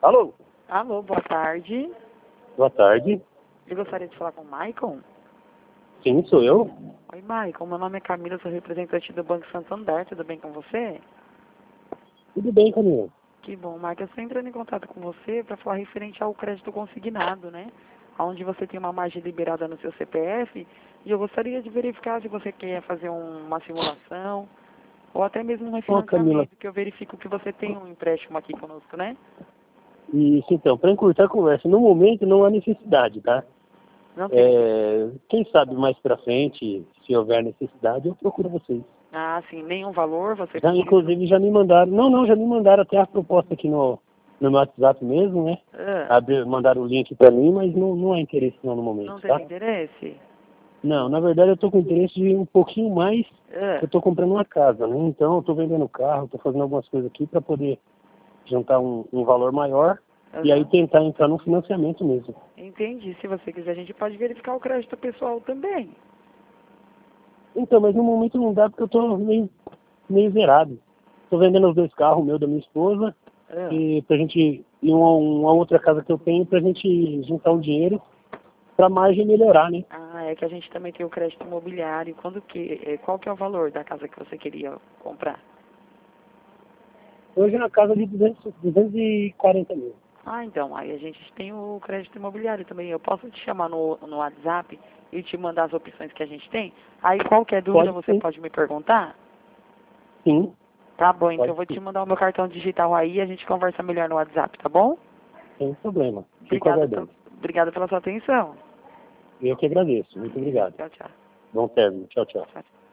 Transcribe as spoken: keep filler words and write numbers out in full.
Alô? Alô, boa tarde. Boa tarde. Eu gostaria de falar com o Maicon. Sim, sou eu. Oi, Maicon. Meu nome é Camila, sou representante do Banco Santander. Tudo bem com você? Tudo bem, Camila? Que bom, Maicon. Eu estou entrando em contato com você para falar referente ao crédito consignado, né? Onde você tem uma margem liberada no seu C P F. E eu gostaria de verificar se você quer fazer um- uma simulação ou até mesmo um Ó, Camila. refinanciamento, que eu verifico que você tem um empréstimo aqui conosco, né? Isso, então, para encurtar a conversa, no momento não há necessidade, tá? Não tem. É, quem sabe mais pra frente, se houver necessidade, eu procuro vocês. Ah, sim. Nenhum valor, você Já, precisa. inclusive, já me mandaram, não, não, já me mandaram até a proposta aqui no, no meu WhatsApp mesmo, né? Ah, Abrir, mandaram o link pra mim, mas não, não há interesse não no momento, não tá? tem interesse? Não, na verdade eu tô com interesse de um pouquinho mais, Ah, eu tô comprando uma casa, né? Então eu tô vendendo carro, tô fazendo algumas coisas aqui para poder juntar um, um valor maior e aí aham. tentar entrar no financiamento mesmo. Entendi. Se você quiser, a gente pode verificar o crédito pessoal também. Então, mas no momento não dá porque eu tô meio, meio zerado. Tô vendendo os dois carros, o meu e da minha esposa, Ah, e pra gente ir uma, uma outra casa que eu tenho pra gente juntar um dinheiro pra margem melhorar, né? ah, é que a gente também tem o crédito imobiliário. Quando que, eh, qual que é o valor da casa que você queria comprar? Hoje é na casa de duzentos, duzentos e quarenta mil. Ah, então, aí a gente tem o crédito imobiliário também. Eu posso te chamar no, no WhatsApp e te mandar as opções que a gente tem? Aí qualquer dúvida Pode você sim, pode me perguntar? sim, Tá bom, então pode eu vou te sim, mandar o meu cartão digital aí e a gente conversa melhor no WhatsApp, tá bom? sem problema. Fico Obrigada, pel- aguardando. obrigada pela sua atenção. Eu que agradeço. Muito obrigado. Tchau, tchau. Bom término. Tchau, tchau. Tchau, tchau.